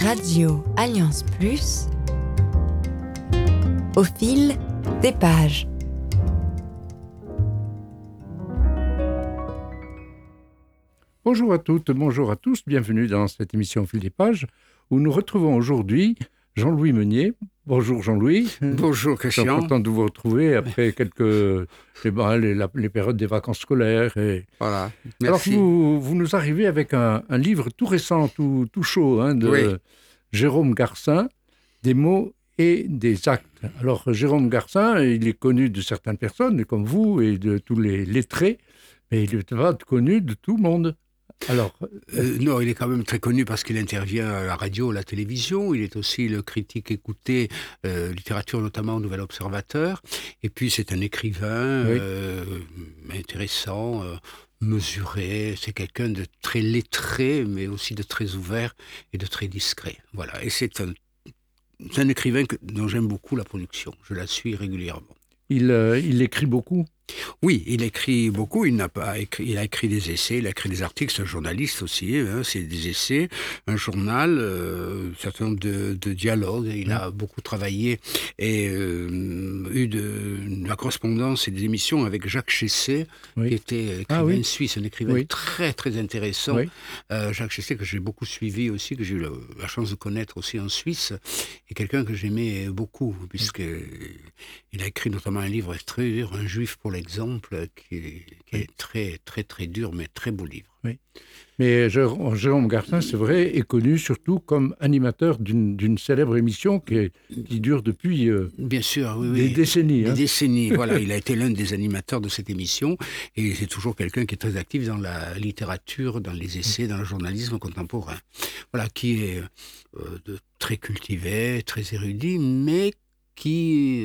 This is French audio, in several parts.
Radio Alliance Plus, au fil des pages. Bonjour à toutes, bonjour à tous, bienvenue dans cette émission au fil des pages où nous retrouvons aujourd'hui Jean-Louis Meunier. Bonjour Jean-Louis. Bonjour Christian. Je suis content de vous retrouver après les périodes des vacances scolaires. Voilà, merci. Alors vous nous arrivez avec un livre tout récent, tout chaud, de Jérôme Garcin, Des mots et des actes. Alors Jérôme Garcin, il est connu de certaines personnes comme vous et de tous les lettrés, mais il est pas connu de tout le monde. Alors, non, il est quand même très connu parce qu'il intervient à la radio, à la télévision. Il est aussi le critique écouté, littérature notamment au Nouvel Observateur. Et puis c'est un écrivain intéressant, mesuré. C'est quelqu'un de très lettré, mais aussi de très ouvert et de très discret. Voilà. Et c'est un écrivain dont j'aime beaucoup la production. Je la suis régulièrement. Il écrit beaucoup. Oui, il écrit beaucoup. Il a écrit des essais, il a écrit des articles. C'est un journaliste aussi. C'est des essais, un journal, un certain nombre de dialogues. Il a beaucoup travaillé et eu de la correspondance et des émissions avec Jacques Chessé, qui était écrivain suisse, un écrivain très très intéressant. Oui. Jacques Chessé que j'ai beaucoup suivi aussi, que j'ai eu la chance de connaître aussi en Suisse, et quelqu'un que j'aimais beaucoup puisque il a écrit notamment un livre très dur, Un Juif pour l'exemple, qui est très, très, très dur, mais très beau livre. Oui. Mais Jérôme Garcin, c'est vrai, est connu surtout comme animateur d'une célèbre émission qui dure depuis bien sûr, des décennies. Des décennies, voilà. Il a été l'un des animateurs de cette émission et c'est toujours quelqu'un qui est très actif dans la littérature, dans les essais, dans le journalisme contemporain. Voilà, qui est très cultivé, très érudit, mais qui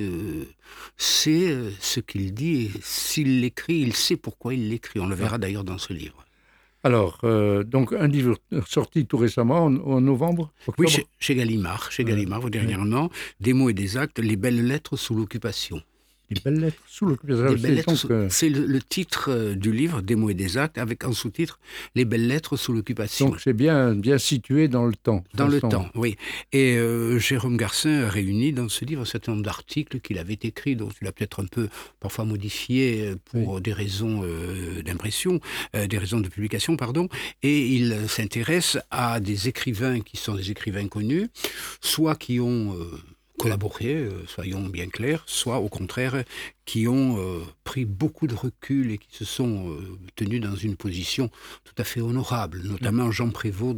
sait ce qu'il dit, et s'il l'écrit, il sait pourquoi il l'écrit. On le verra d'ailleurs dans ce livre. Alors, donc un livre sorti tout récemment, en novembre, octobre. Oui, chez Gallimard, dernièrement, Des mots et des actes, les belles lettres sous l'occupation. Les belles lettres sous l'occupation. C'est le titre du livre, Des mots et des actes, avec en sous-titre Les belles lettres sous l'occupation. Donc c'est bien situé dans le temps. Dans le temps, oui. Et Jérôme Garcin a réuni dans ce livre un certain nombre d'articles qu'il avait écrits, dont il a peut-être un peu parfois modifié pour des raisons d'impression, des raisons de publication, pardon. Et il s'intéresse à des écrivains qui sont des écrivains connus, soit qui ont collaboré, soyons bien clairs, soit au contraire qui ont pris beaucoup de recul et qui se sont tenus dans une position tout à fait honorable, notamment Jean Prévost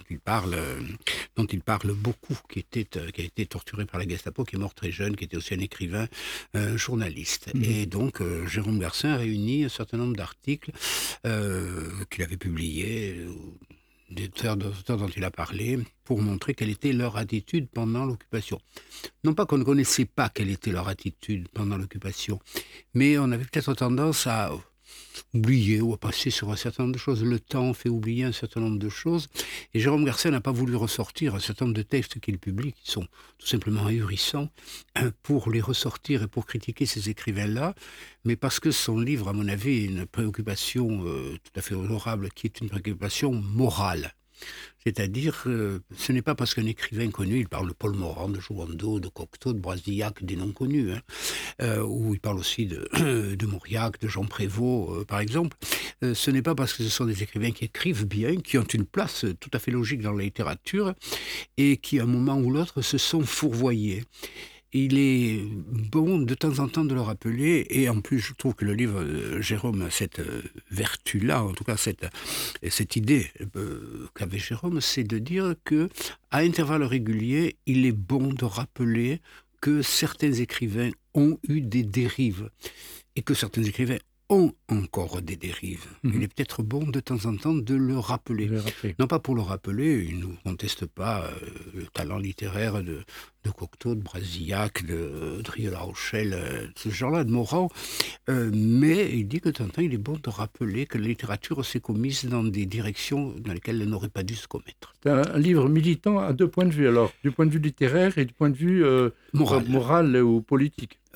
dont il parle beaucoup, qui a été torturé par la Gestapo, qui est mort très jeune, qui était aussi un écrivain, un journaliste. Et donc Jérôme Garcin a réuni un certain nombre d'articles qu'il avait publiés, des auteurs dont il a parlé, pour montrer quelle était leur attitude pendant l'occupation. Non pas qu'on ne connaissait pas quelle était leur attitude pendant l'occupation, mais on avait peut-être tendance à oublier ou à passer sur un certain nombre de choses. Le temps fait oublier un certain nombre de choses. Et Jérôme Garcin n'a pas voulu ressortir un certain nombre de textes qu'il publie, qui sont tout simplement ahurissants, pour les ressortir et pour critiquer ces écrivains-là, mais parce que son livre, à mon avis, est une préoccupation tout à fait honorable, qui est une préoccupation morale. C'est-à-dire, ce n'est pas parce qu'un écrivain connu, il parle de Paul Morand, de Jouandeau, de Cocteau, de Brasillac, des noms connus, ou il parle aussi de Mauriac, de Jean Prévost, par exemple. Ce n'est pas parce que ce sont des écrivains qui écrivent bien, qui ont une place tout à fait logique dans la littérature, et qui, à un moment ou l'autre, se sont fourvoyés. Il est bon de temps en temps de le rappeler, et en plus je trouve que le livre de Jérôme a cette vertu-là, en tout cas cette idée qu'avait Jérôme, c'est de dire qu'à intervalles réguliers, il est bon de rappeler que certains écrivains ont eu des dérives, et que certains écrivains ont encore des dérives. Il est peut-être bon de temps en temps de le rappeler. Non pas pour le rappeler, il ne conteste pas le talent littéraire de Cocteau, de Brasillac, de Drieux-La Rochelle, ce genre-là, de Morand, mais il dit que de temps en temps, il est bon de rappeler que la littérature s'est commise dans des directions dans lesquelles elle n'aurait pas dû se commettre. C'est un livre militant à deux points de vue, alors, du point de vue littéraire et du point de vue moral ou politique.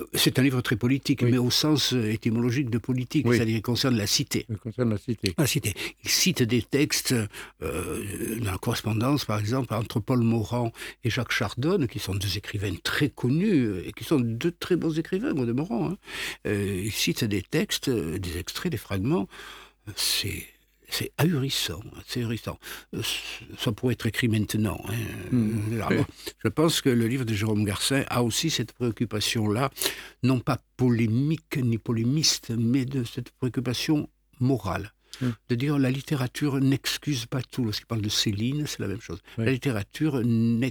C'est un livre très politique, mais au sens étymologique de politique, c'est-à-dire qu'il concerne la cité. Il concerne la cité. La cité. Il cite des textes dans la correspondance, par exemple, entre Paul Morand et Jacques Chardonne, qui sont deux écrivains très connus, et qui sont deux très bons écrivains, au demeurant. Hein. Il cite des textes, des extraits, des fragments. C'est ahurissant, c'est ahurissant. Ça pourrait être écrit maintenant. Hein. Alors, je pense que le livre de Jérôme Garcin a aussi cette préoccupation-là, non pas polémique ni polémiste, mais de cette préoccupation morale. De dire la littérature n'excuse pas tout. Lorsqu'il parle de Céline, c'est la même chose. La littérature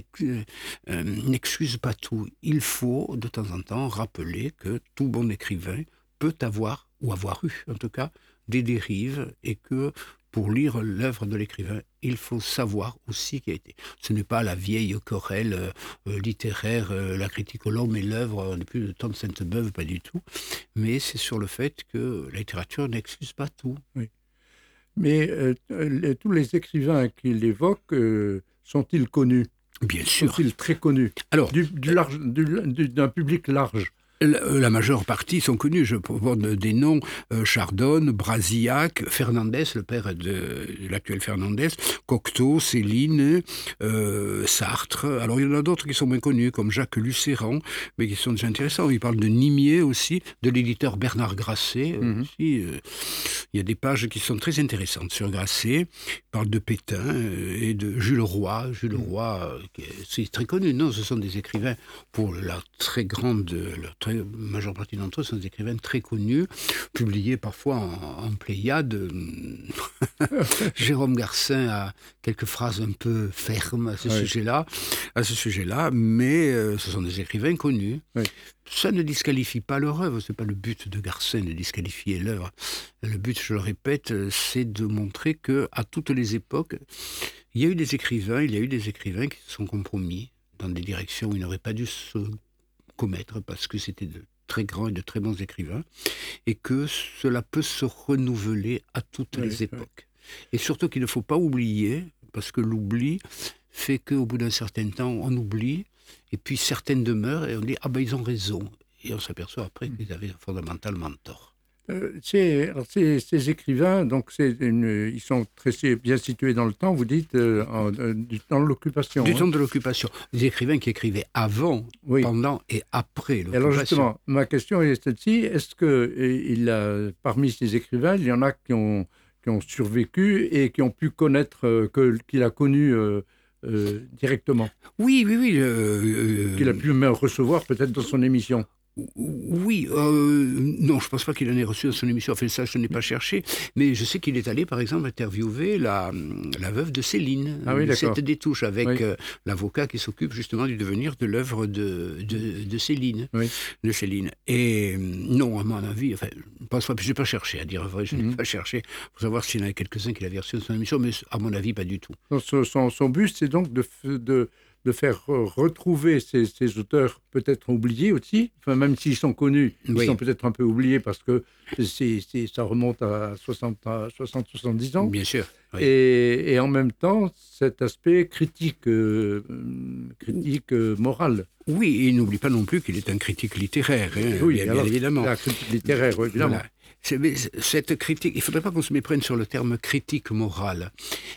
n'excuse pas tout. Il faut de temps en temps rappeler que tout bon écrivain peut avoir, ou avoir eu en tout cas, des dérives, et que pour lire l'œuvre de l'écrivain, il faut savoir aussi qui a été. Ce n'est pas la vieille querelle littéraire, la critique au l'homme et l'œuvre, on n'est plus de temps de Sainte-Beuve, pas du tout, mais c'est sur le fait que la littérature n'excuse pas tout. Oui. Mais tous les écrivains qu'il évoque, sont-ils connus ? Bien sûr. Sont-ils très connus ? Alors, d'un public large ? La majeure partie sont connus. Je propose des noms: Chardonne, Brasillac, Fernandez, le père de l'actuel Fernandez, Cocteau, Céline, Sartre. Alors il y en a d'autres qui sont moins connus, comme Jacques Lucéran, mais qui sont déjà intéressants. Il parle de Nimier aussi, de l'éditeur Bernard Grasset aussi. Il y a des pages qui sont très intéressantes sur Grasset. Il parle de Pétain et de Jules Roy. Jules Roy, c'est très connu. Non, ce sont des écrivains, pour la très grande... La majeure partie d'entre eux sont des écrivains très connus, publiés parfois en Pléiade. Jérôme Garcin a quelques phrases un peu fermes à ce sujet-là, mais ce sont des écrivains connus. Oui. Ça ne disqualifie pas leur œuvre, ce n'est pas le but de Garcin de disqualifier l'œuvre. Le but, je le répète, c'est de montrer qu'à toutes les époques, il y a eu des écrivains qui se sont compromis dans des directions où ils n'auraient pas dû se commettre, parce que c'était de très grands et de très bons écrivains, et que cela peut se renouveler à toutes les époques. Et surtout qu'il ne faut pas oublier, parce que l'oubli fait qu'au bout d'un certain temps, on oublie, et puis certaines demeurent, et on dit « Ah ben ils ont raison », et on s'aperçoit après qu'ils avaient fondamentalement tort. Ces écrivains, donc ils sont très bien situés dans le temps, vous dites, dans l'occupation. Du temps de l'occupation. Des écrivains qui écrivaient avant, pendant et après l'occupation. Alors justement, ma question est celle-ci. Est-ce que parmi ces écrivains, il y en a qui ont survécu et qui ont pu connaître, qu'il a connu directement ? Oui. Qu'il a pu même recevoir peut-être dans son émission. Oui, non, je ne pense pas qu'il en ait reçu dans son émission. Enfin, ça, je n'ai pas cherché. Mais je sais qu'il est allé, par exemple, interviewer la veuve de Céline, Lucette Détouche, avec l'avocat qui s'occupe justement du devenir de l'œuvre de Céline. Oui. De Céline. Et non, à mon avis, enfin, je n'ai pas cherché, à dire vrai, je n'ai pas cherché pour savoir s'il y en avait quelques-uns qu'il avait reçus dans son émission, mais à mon avis, pas du tout. Son but, c'est donc de faire retrouver ces auteurs peut-être oubliés aussi, enfin, même s'ils sont connus, ils sont peut-être un peu oubliés parce que ça remonte à 60-70 ans. Bien sûr. Oui. Et en même temps, cet aspect critique moral. Oui, et n'oublie pas non plus qu'il est un critique littéraire, bien évidemment. La critique littéraire, oui, évidemment. Voilà. Cette critique, il ne faudrait pas qu'on se méprenne sur le terme critique morale.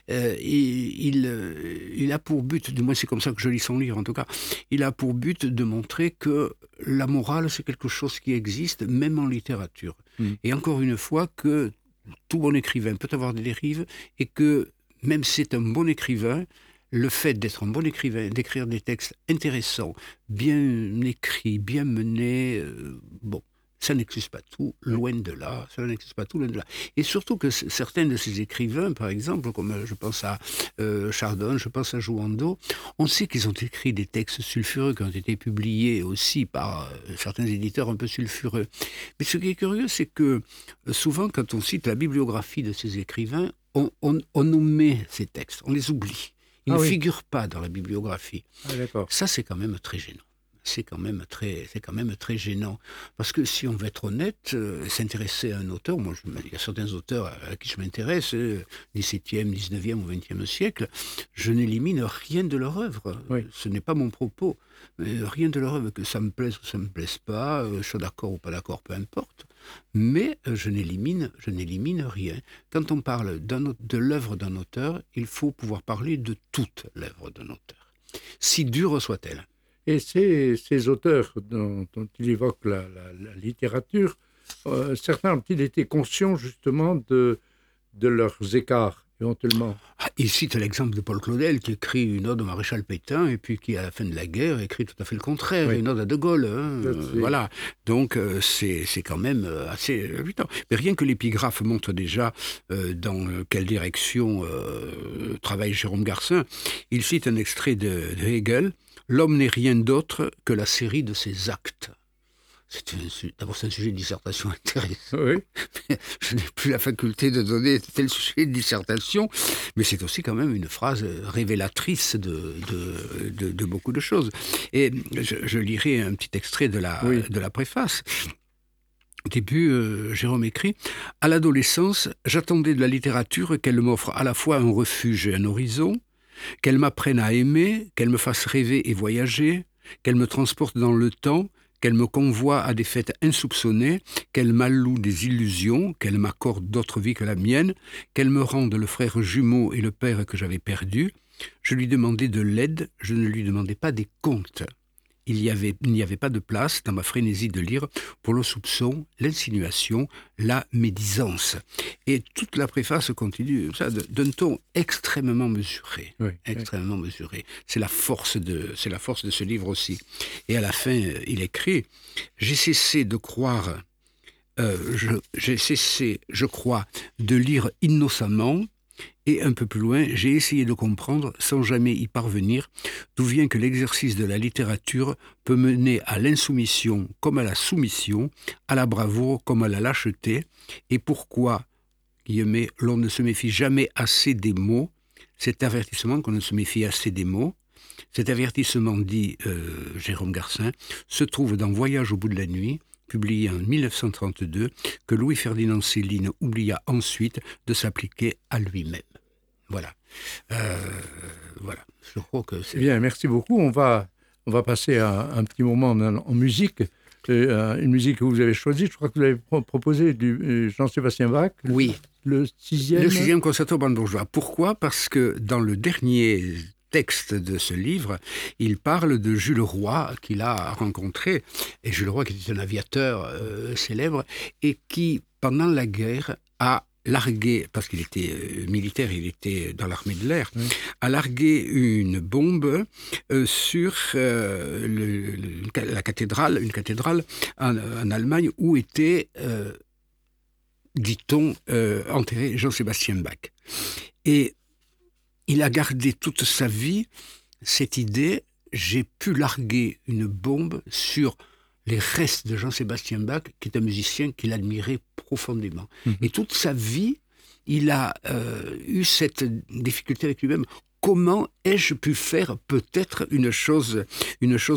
Il a pour but, du moins c'est comme ça que je lis son livre en tout cas, il a pour but de montrer que la morale c'est quelque chose qui existe même en littérature. Et encore une fois que tout bon écrivain peut avoir des dérives et que même si c'est un bon écrivain, le fait d'être un bon écrivain, d'écrire des textes intéressants, bien écrits, bien menés, ça n'excuse pas tout, loin de là. Ça n'excuse pas tout, loin de là. Et surtout que certains de ces écrivains, par exemple, comme je pense à Chardonne, je pense à Jouandeau, on sait qu'ils ont écrit des textes sulfureux qui ont été publiés aussi par certains éditeurs un peu sulfureux. Mais ce qui est curieux, c'est que souvent, quand on cite la bibliographie de ces écrivains, on omet ces textes, on les oublie. Ils ne figurent pas dans la bibliographie. Ah, d'accord. Ça, c'est quand même très gênant. c'est quand même très gênant. Parce que si on veut être honnête, s'intéresser à un auteur, il y a certains auteurs à qui je m'intéresse, 17e, 19e ou 20e siècle, je n'élimine rien de leur œuvre. Oui. Ce n'est pas mon propos. Rien de leur œuvre, que ça me plaise ou ça ne me plaise pas, je suis d'accord ou pas d'accord, peu importe. Mais je n'élimine rien. Quand on parle de l'œuvre d'un auteur, il faut pouvoir parler de toute l'œuvre d'un auteur, si dure soit-elle. Et ces auteurs dont il évoque la littérature, certains ont-ils été conscients justement de leurs écarts, éventuellement? Il cite l'exemple de Paul Claudel qui écrit une ode au maréchal Pétain et puis qui, à la fin de la guerre, écrit tout à fait le contraire, Oui. une ode à De Gaulle. Voilà. Donc c'est quand même assez évident. Mais rien que l'épigraphe montre déjà dans quelle direction travaille Jérôme Garcin. Il cite un extrait de Hegel. « L'homme n'est rien d'autre que la série de ses actes ». D'abord, c'est un sujet de dissertation intéressant. Oui. Je n'ai plus la faculté de donner tel sujet de dissertation, mais c'est aussi quand même une phrase révélatrice de beaucoup de choses. Et je lirai un petit extrait de la préface. Au début, Jérôme écrit « À l'adolescence, j'attendais de la littérature qu'elle m'offre à la fois un refuge et un horizon, qu'elle m'apprenne à aimer, qu'elle me fasse rêver et voyager, qu'elle me transporte dans le temps, qu'elle me convoie à des fêtes insoupçonnées, qu'elle m'alloue des illusions, qu'elle m'accorde d'autres vies que la mienne, qu'elle me rende le frère jumeau et le père que j'avais perdu. Je lui demandais de l'aide, je ne lui demandais pas des contes. Il n'y avait pas de place dans ma frénésie de lire pour le soupçon, l'insinuation, la médisance. Et toute la préface continue ça, d'un ton extrêmement mesuré. Oui, extrêmement mesuré. C'est la force de ce livre aussi. Et à la fin, il écrit « J'ai cessé de croire, je crois, de lire innocemment. » Et un peu plus loin, j'ai essayé de comprendre, sans jamais y parvenir, d'où vient que l'exercice de la littérature peut mener à l'insoumission comme à la soumission, à la bravoure comme à la lâcheté, et pourquoi, l'on ne se méfie jamais assez des mots, cet avertissement qu'on ne se méfie assez des mots, cet avertissement, dit Jérôme Garcin, se trouve dans Voyage au bout de la nuit, publié en 1932, que Louis-Ferdinand Céline oublia ensuite de s'appliquer à lui-même. Voilà. Voilà. Je crois que c'est... Bien, merci beaucoup. On va passer à un petit moment en musique. Une musique que vous avez choisie. Je crois que vous avez proposé du Jean-Sébastien Bach. Oui. Le 6e. Le 6e concerto brandebourgeois. Pourquoi ? Parce que dans le dernier texte de ce livre, il parle de Jules Roy qu'il a rencontré, et Jules Roy qui était un aviateur célèbre, et qui, pendant la guerre, a largué, parce qu'il était militaire, il était dans l'armée de l'air, a largué une bombe sur la cathédrale, une cathédrale en Allemagne où était, dit-on, enterré Jean-Sébastien Bach. Et il a gardé toute sa vie cette idée, j'ai pu larguer une bombe sur les restes de Jean-Sébastien Bach, qui est un musicien qu'il admirait profondément. Et toute sa vie, il a eu cette difficulté avec lui-même. Comment ai-je pu faire peut-être une chose pareille ?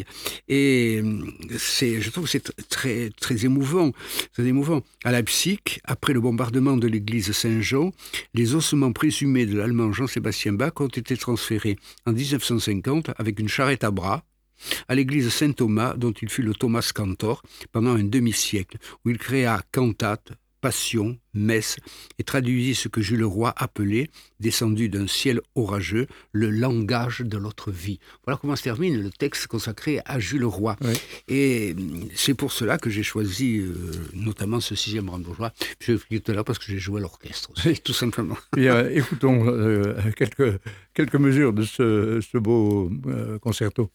Et je trouve que c'est très, très émouvant. Très émouvant. À Leipzig, après le bombardement de l'église Saint-Jean, les ossements présumés de l'allemand Jean-Sébastien Bach ont été transférés en 1950 avec une charrette à bras à l'église Saint-Thomas, dont il fut le Thomas Cantor pendant un demi-siècle, où il créa cantates, passions, messes, et traduisit ce que Jules Roy appelait, descendu d'un ciel orageux, le langage de l'autre vie. Voilà comment se termine le texte consacré à Jules Roy. Oui. Et c'est pour cela que j'ai choisi notamment ce 6e brandebourgeois. Je l'ai expliqué tout à l'heure parce que j'ai joué à l'orchestre aussi, tout simplement. Bien, écoutons quelques mesures de ce beau concerto.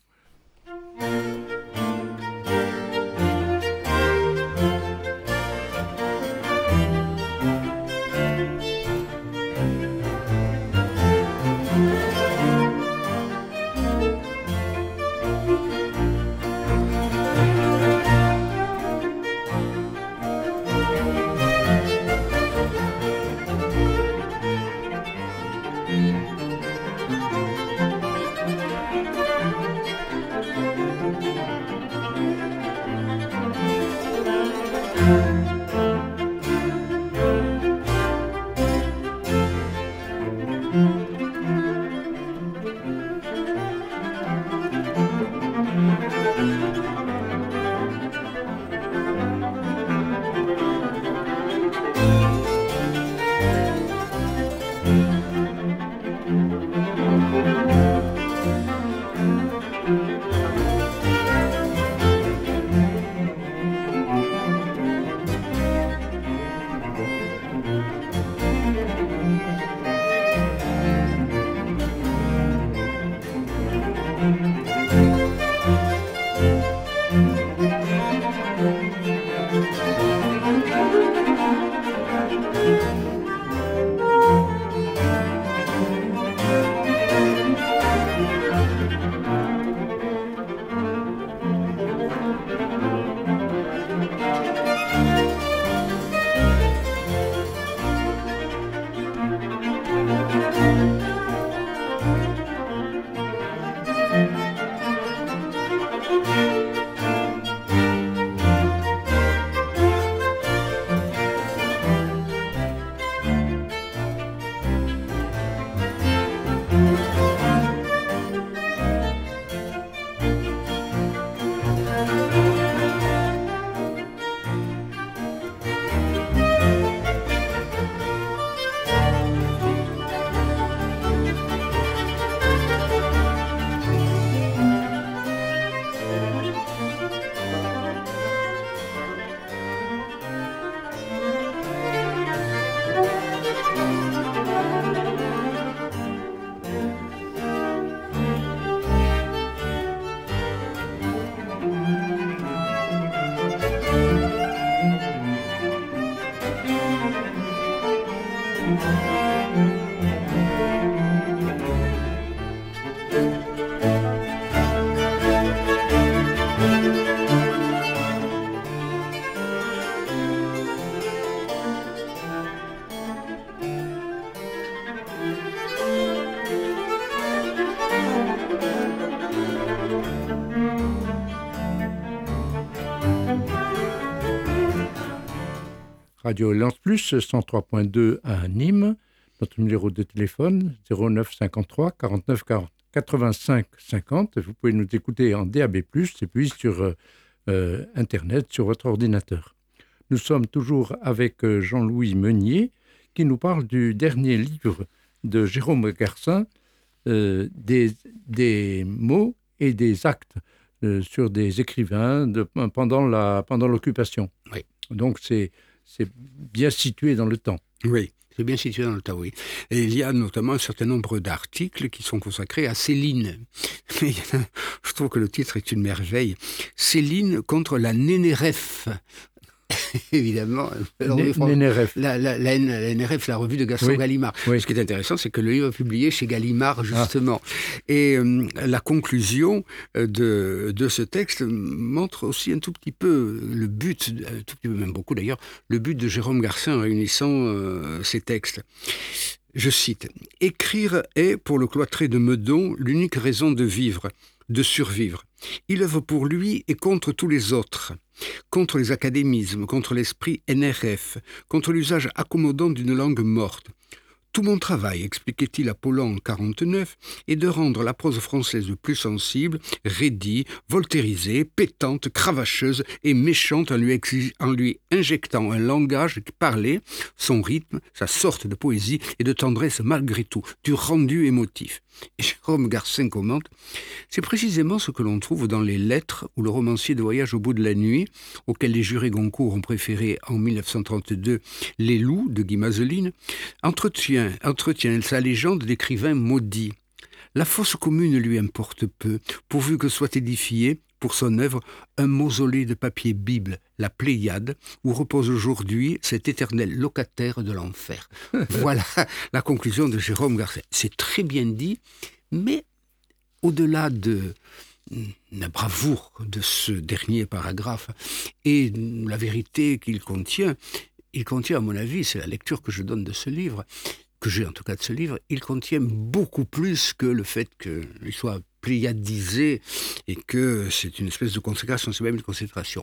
Radio Alliance Plus, 103.2 à Nîmes. Notre numéro de téléphone, 09 53 49 85 50. Vous pouvez nous écouter en DAB+, et puis sur Internet, sur votre ordinateur. Nous sommes toujours avec Jean-Louis Meunier, qui nous parle du dernier livre de Jérôme Garcin, des mots et des actes sur des écrivains pendant l'occupation. Oui. Donc c'est bien situé dans le temps. Oui, c'est bien situé dans le temps, oui. Et il y a notamment un certain nombre d'articles qui sont consacrés à Céline. Je trouve que le titre est une merveille. Céline contre la Nénéref. Évidemment, Nénéref. La NRF, la revue de Gaston Gallimard. Oui. Ce qui est intéressant, c'est que le livre est publié chez Gallimard, justement. Et la conclusion de ce texte montre aussi un tout petit peu le but, un tout petit peu, même beaucoup d'ailleurs, le but de Jérôme Garcin en réunissant ces textes. Je cite, « Écrire est, pour le cloîtré de Meudon, l'unique raison de vivre, de survivre. Il œuvre pour lui et contre tous les autres, contre les académismes, contre l'esprit NRF, contre l'usage accommodant d'une langue morte. Tout mon travail, expliquait-il à Pollan en 1949, est de rendre la prose française plus sensible, raidie, voltairisée, pétante, cravacheuse et méchante en lui injectant un langage parlé, son rythme, sa sorte de poésie et de tendresse malgré tout, du rendu émotif. » Et Jérôme Garcin commente, « C'est précisément ce que l'on trouve dans les lettres où le romancier de Voyage au bout de la nuit, auquel les jurés Goncourt ont préféré en 1932 Les loups de Guy Mazeline, entretient sa légende d'écrivain maudit. La fosse commune lui importe peu, pourvu que soit édifié, pour son œuvre, un mausolée de papier Bible, la Pléiade, où repose aujourd'hui cet éternel locataire de l'enfer. » Voilà la conclusion de Jérôme Garcin. C'est très bien dit, mais au-delà de la bravoure de ce dernier paragraphe et la vérité qu'il contient, à mon avis, c'est la lecture que je donne de ce livre, que j'ai en tout cas de ce livre, il contient beaucoup plus que le fait qu'il soit pléiadisé et que c'est une espèce de consécration, c'est même une consécration.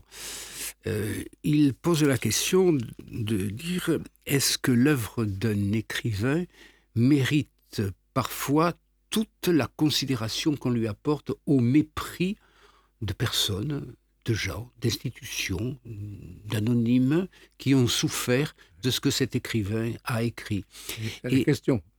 Il pose la question de dire, est-ce que l'œuvre d'un écrivain mérite parfois toute la considération qu'on lui apporte au mépris de personnes, de gens, d'institutions, d'anonymes qui ont souffert de ce que cet écrivain a écrit. C'est la question.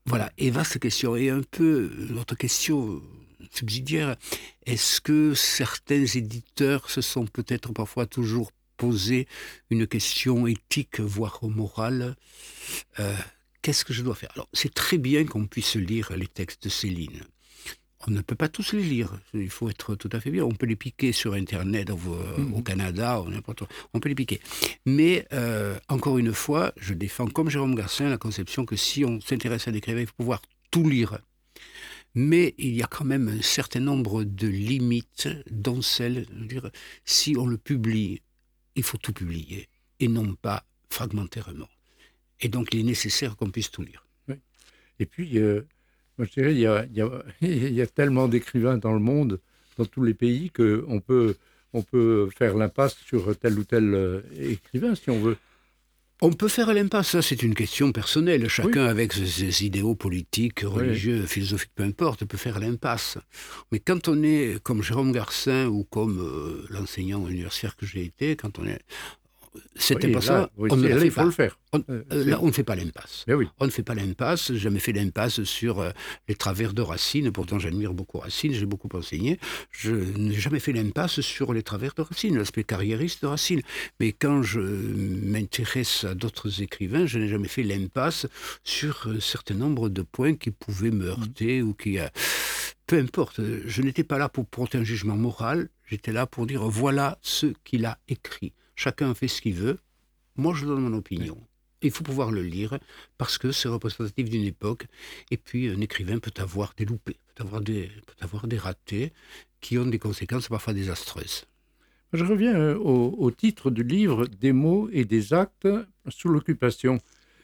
Voilà, et vaste question. Et un peu, notre question subsidiaire, est-ce que certains éditeurs se sont peut-être parfois toujours posé une question éthique, voire morale? Qu'est-ce que je dois faire? Alors, c'est très bien qu'on puisse lire les textes de Céline. On ne peut pas tous les lire, il faut être tout à fait bien. On peut les piquer sur Internet au Canada, ou n'importe où. On peut les piquer. Mais, encore une fois, je défends, comme Jérôme Garcin, la conception que si on s'intéresse à l'écrivain, il faut pouvoir tout lire. Mais il y a quand même un certain nombre de limites, dont celle de dire, si on le publie, il faut tout publier, et non pas fragmentairement. Et donc, il est nécessaire qu'on puisse tout lire. Oui. Et puis, moi, je dirais, il y a tellement d'écrivains dans le monde, dans tous les pays, qu'on peut faire l'impasse sur tel ou tel écrivain, si on veut. On peut faire l'impasse, ça c'est une question personnelle. Chacun avec ses idéaux politiques, religieux, philosophiques, peu importe, peut faire l'impasse. Mais quand on est comme Jérôme Garcin ou comme l'enseignant universitaire que j'ai été, quand on est... C'était pas ça, on ne le fait pas. Le faire. Là, on ne fait pas l'impasse. Oui. On ne fait pas l'impasse. J'ai jamais fait l'impasse sur les travers de Racine. Pourtant, j'admire beaucoup Racine, j'ai beaucoup enseigné. Je n'ai jamais fait l'impasse sur les travers de Racine, l'aspect carriériste de Racine. Mais quand je m'intéresse à d'autres écrivains, je n'ai jamais fait l'impasse sur un certain nombre de points qui pouvaient me heurter ou qui... peu importe, je n'étais pas là pour porter un jugement moral. J'étais là pour dire voilà ce qu'il a écrit. Chacun fait ce qu'il veut. Moi, je donne mon opinion. Il faut pouvoir le lire parce que c'est représentatif d'une époque. Et puis, un écrivain peut avoir des loupés, peut avoir des ratés qui ont des conséquences parfois désastreuses. Je reviens au titre du livre « Des mots et des actes sous l'occupation ».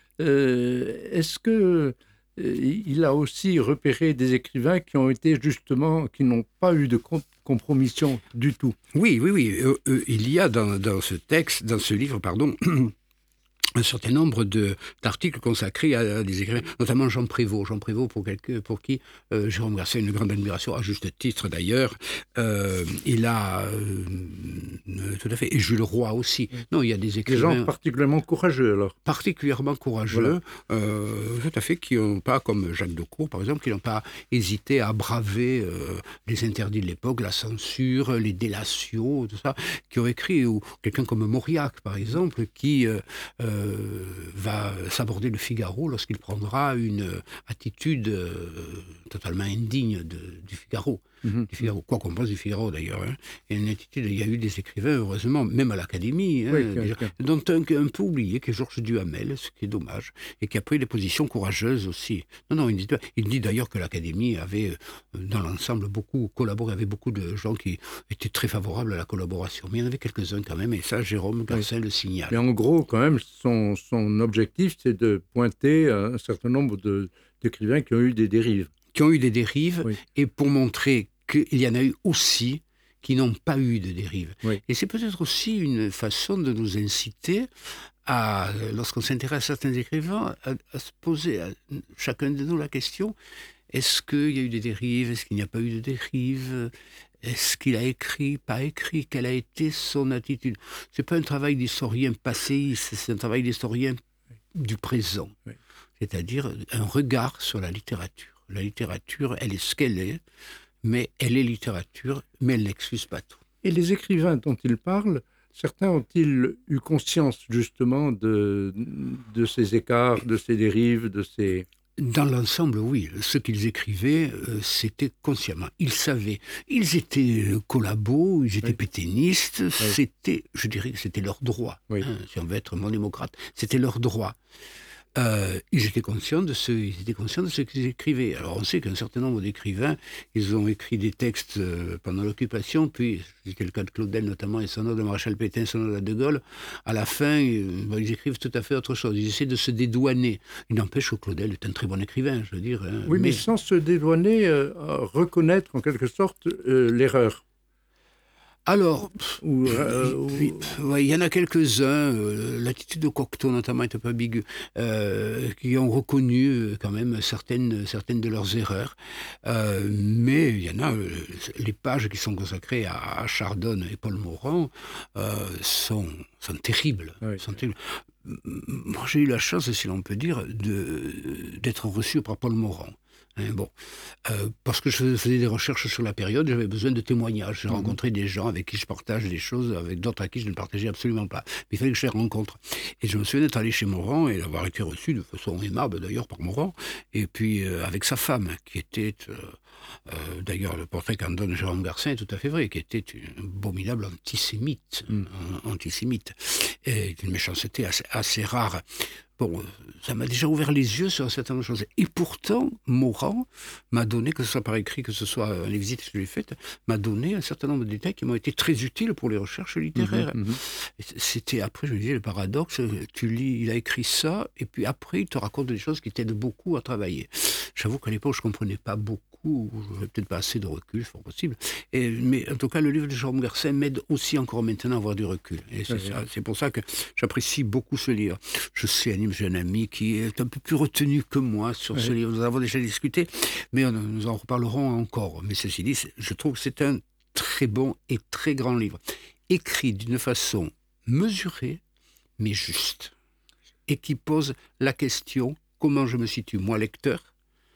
Est-ce que il a aussi repéré des écrivains qui ont été justement, qui n'ont pas eu de compromission du tout? Oui. Il y a dans ce texte, dans ce livre, un certain nombre d'articles consacrés à des écrivains, notamment Jean Prévost. Jean Prévost, pour qui Jérôme Garcin a une grande admiration, à juste titre d'ailleurs. Il a tout à fait, et Jules Roy aussi. Non, il y a des écrivains... Des gens particulièrement courageux, alors. Particulièrement courageux, tout à fait, qui n'ont pas, comme Jacques Decour, par exemple, qui n'ont pas hésité à braver les interdits de l'époque, la censure, les délations, tout ça, qui ont écrit, ou quelqu'un comme Mauriac, par exemple, qui... va s'aborder le Figaro lorsqu'il prendra une attitude totalement indigne du Figaro. Du Figaro, quoi qu'on pense du Figaro d'ailleurs. Et une attitude, il y a eu des écrivains, heureusement, même à l'Académie, dont un peu oublié, qui est Georges Duhamel, ce qui est dommage, et qui a pris des positions courageuses aussi. Non, il dit d'ailleurs que l'Académie avait, dans l'ensemble, beaucoup collaboré, avec beaucoup de gens qui étaient très favorables à la collaboration. Mais il y en avait quelques-uns quand même, et ça, Jérôme Garcin le signale. Mais en gros, quand même, son objectif, c'est de pointer un certain nombre d'écrivains qui ont eu des dérives. Et pour montrer qu'il y en a eu aussi qui n'ont pas eu de dérive. Et c'est peut-être aussi une façon de nous inciter à, lorsqu'on s'intéresse à certains écrivains, à se poser à chacun de nous la question, est-ce qu'il y a eu des dérives? Est-ce qu'il n'y a pas eu de dérive? Est-ce qu'il a écrit, pas écrit? Quelle a été son attitude? Ce n'est pas un travail d'historien passéiste, c'est un travail d'historien du présent. C'est-à-dire un regard sur la littérature. La littérature, elle est ce qu'elle est, mais elle est littérature, mais elle n'excuse pas tout. Et les écrivains dont il parle, certains ont-ils eu conscience justement de ces écarts, de ces dérives, de ces... Dans l'ensemble, oui. Ce qu'ils écrivaient, c'était consciemment. Ils savaient. Ils étaient collabos, ils étaient pétainistes. C'était, je dirais que c'était leur droit. Si on veut être mon démocrate, c'était leur droit. Ils étaient conscients de ce qu'ils écrivaient. Alors on sait qu'un certain nombre d'écrivains, ils ont écrit des textes pendant l'occupation, puis c'était le cas de Claudel notamment, et son ode de Maréchal Pétain, son ode à De Gaulle. À la fin, ils écrivent tout à fait autre chose. Ils essaient de se dédouaner. Il n'empêche que Claudel est un très bon écrivain, je veux dire. Oui, mais sans se dédouaner, reconnaître en quelque sorte l'erreur. Alors, ou- il y en a quelques-uns, l'attitude de Cocteau notamment est un peu ambiguë, qui ont reconnu quand même certaines de leurs erreurs. Mais il y en a, les pages qui sont consacrées à Chardonne et Paul Morand sont terribles. Oui. Sont terribles. Moi, j'ai eu la chance, si l'on peut dire, d'être reçu par Paul Morand. Parce que je faisais des recherches sur la période, j'avais besoin de témoignages. J'ai rencontré des gens avec qui je partage des choses, avec d'autres à qui je ne partageais absolument pas. Mais il fallait que je les rencontre. Et je me souviens d'être allé chez Morand et d'avoir été reçu de façon aimable d'ailleurs par Morand. Et puis avec sa femme, qui était... d'ailleurs, le portrait qu'en donne Jérôme Garcin est tout à fait vrai, qui était une abominable antisémite. Antisémite. Et une méchanceté assez rare. Bon, ça m'a déjà ouvert les yeux sur un certain nombre de choses. Et pourtant, Morand m'a donné, que ce soit par écrit, que ce soit les visites que je lui ai faites, m'a donné un certain nombre de détails qui m'ont été très utiles pour les recherches littéraires. C'était après, je me disais, le paradoxe, tu lis, il a écrit ça, et puis après, il te raconte des choses qui t'aident beaucoup à travailler. J'avoue qu'à l'époque, je ne comprenais pas beaucoup, je n'avais peut-être pas assez de recul, c'est fort possible. Mais en tout cas, le livre de Jérôme Garcin m'aide aussi encore maintenant à avoir du recul. Et c'est pour ça que j'apprécie beaucoup ce livre. Je sais, j'ai un ami qui est un peu plus retenu que moi sur ce livre. Nous avons déjà discuté, mais nous en reparlerons encore. Mais ceci dit, je trouve que c'est un très bon et très grand livre, écrit d'une façon mesurée, mais juste, et qui pose la question, comment je me situe, moi, lecteur,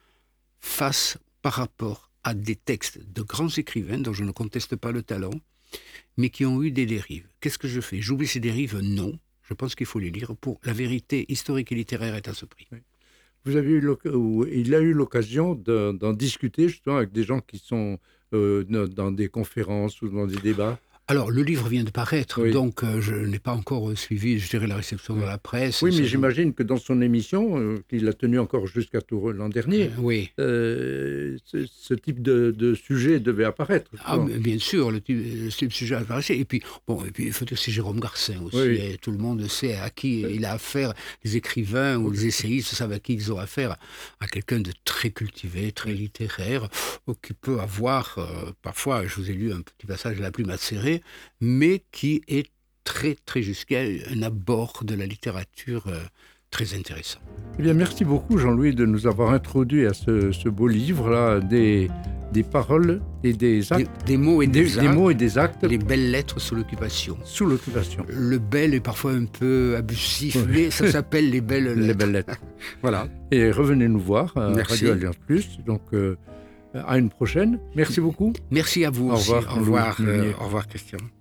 par rapport à des textes de grands écrivains dont je ne conteste pas le talent, mais qui ont eu des dérives. Qu'est-ce que je fais? J'oublie ces dérives? Non. Je pense qu'il faut les lire. Pour la vérité historique et littéraire est à ce prix. Oui. Il a eu l'occasion d'en discuter justement avec des gens qui sont dans des conférences ou dans des débats. Alors, le livre vient de paraître, donc je n'ai pas encore suivi, je dirais, la réception de la presse. Oui, mais j'imagine que dans son émission, qu'il a tenue encore jusqu'à l'an dernier, ce type de sujet devait apparaître. Bien sûr, ce type de sujet apparaissait. Et puis, il faut dire que c'est Jérôme Garcin aussi. Et tout le monde sait à qui il a affaire. Les écrivains ou les essayistes savent à qui ils ont affaire. À quelqu'un de très cultivé, très littéraire, qui peut avoir, parfois, je vous ai lu un petit passage de La Plume acérée, mais qui est très, très jusqu'à un abord de la littérature très intéressant. Eh bien, merci beaucoup, Jean-Louis, de nous avoir introduit à ce beau livre-là, des paroles et des actes. Des mots et des actes. Des mots et des actes. Les belles lettres sous l'occupation. Sous l'occupation. Le bel est parfois un peu abusif, mais ça s'appelle les belles lettres. Les belles lettres. Voilà. Et revenez nous voir à Merci. Radio Alliance Plus. Donc, à une prochaine. Merci beaucoup. Merci à vous au aussi. Revoir, Au revoir, Christian.